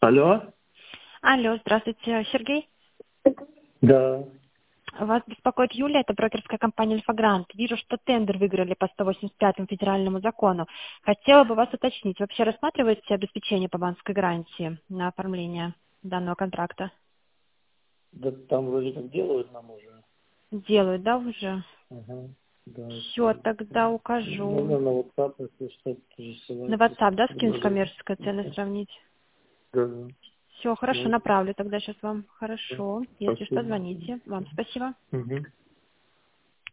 Алло? Алло, здравствуйте, Сергей. Да. Вас беспокоит Юлия, это брокерская компания «Альфа-Грант». Вижу, что тендер выиграли по 185-му федеральному закону. Хотела бы вас уточнить, вообще рассматриваете обеспечение по банковской гарантии на оформление данного контракта? Да там вроде как делают нам уже. Делают, да, уже? Ага. Да. Все, тогда Можно укажу. на WhatsApp, если что-то На присылать, если WhatsApp, да, скинуть предложить. коммерческую цену сравнить? Да, да. Все, хорошо, Давайте. направлю тогда сейчас вам. Да. Хорошо. Если что, Спасибо. звоните. Вам спасибо. Угу.